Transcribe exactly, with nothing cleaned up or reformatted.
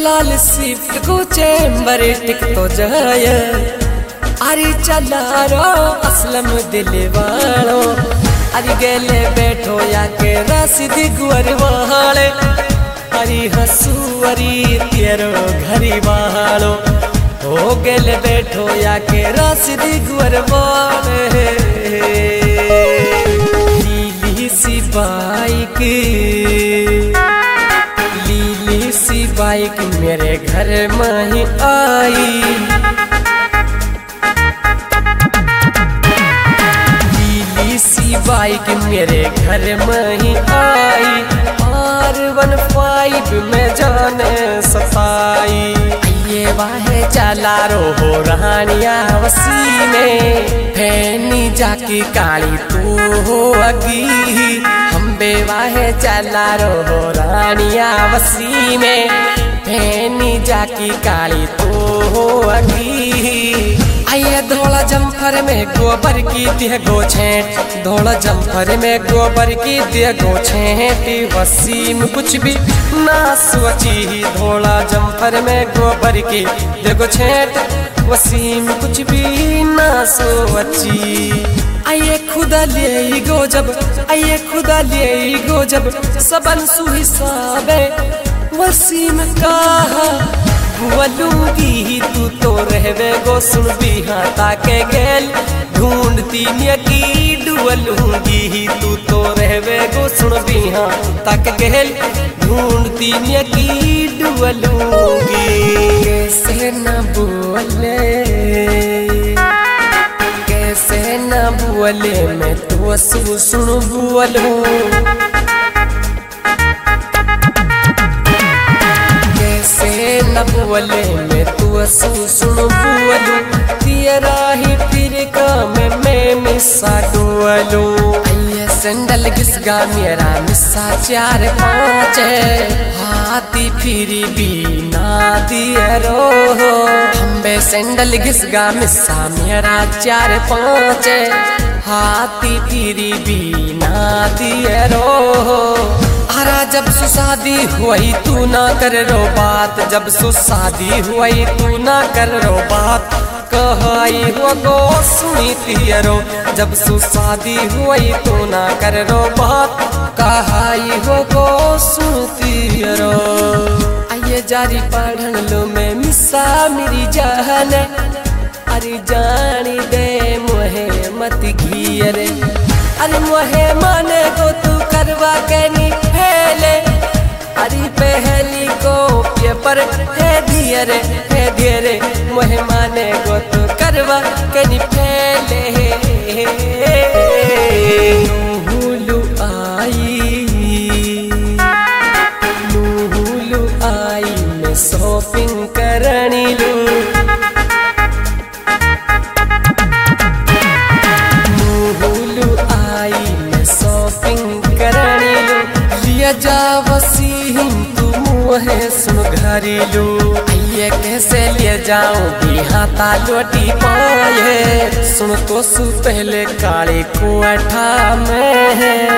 लाल Swift को chamber टिक तो जाय अरे चला रो असलम दिल वालो अरे गेले बैठो या के रसीद गुअर वाले अरे हंसू अरे तेरो घरी वालो हो गेले बैठो या के रसीद गुअर वाले लीली सी बाइक लीली सी बाइक मेरे घर में ही आई लीली सी बाइक मेरे घर में ही आई आर वन फाइव में जाने सताई ये वाहे चला रो हो रानिया वसी में फैनी जाकी काली तू हो अगी हम बेवाहे चला रो हो रानिया वसी में फैनी जाकी काली तू हो अगी आइए धोला जम्फर में गोबर की दिया गो छेट धोला जम्फर में गोबर की दिया गो छेटी वसीम कुछ भी ना सोची धोला जम्फर में गोबर की दिया गो छेट वसीम कुछ भी ना सोची आइए खुदा ले गो जब आइए खुदा ले गो जब सबन सुहिसाबे वसीम कहा बुअलूंगी तू तो रहवे गो सुन बिहा ताके गेल ढूंढती की डुअलूंगी तू तो रहवे गो सुन बिहा ताके गेल ढूंढती की डुअलूंगी कैसे न बोले कैसे न बोले मैं तो सु सुन बोलूं न बोले मैं तू सु सुन बोलूं तेरा ही फिर का मैं मैं मिसा डोलू आइए सैंडल घिसगा मेरा मिसा चार पाँच हाथी फिरी भी ना दिए रो हम्बे सैंडल घिसगा मिसा मेरा चार पाँच हाथी फिरी भी ना दिए रो आरा जब सु शादी हुई तू ना कर रो बात जब सु शादी हुई तू ना कर रो बात कहाई हो गो सुनी तियरो जब सु शादी हुई तू ना कर रो बात कहाई हो गो सुनती रो आइए जारी पढ़न लो मैं मिसा मेरी जान अरे जानी दे मोहे मत घियरे अरे मोहे माने को तू करवा के नी पहले अरे पहली को पेपर है धीरे है धीरे मोहे माने को तू करवा के नी पहले नूहुलु आई नूहुलु आई मैं शॉपिंग करनी लू जा वसीम तू मुहे सुन घरेलू आइए कैसे ले जाऊं बिहा तालोटी पाए सुन तो सु पहले काले कुआठा में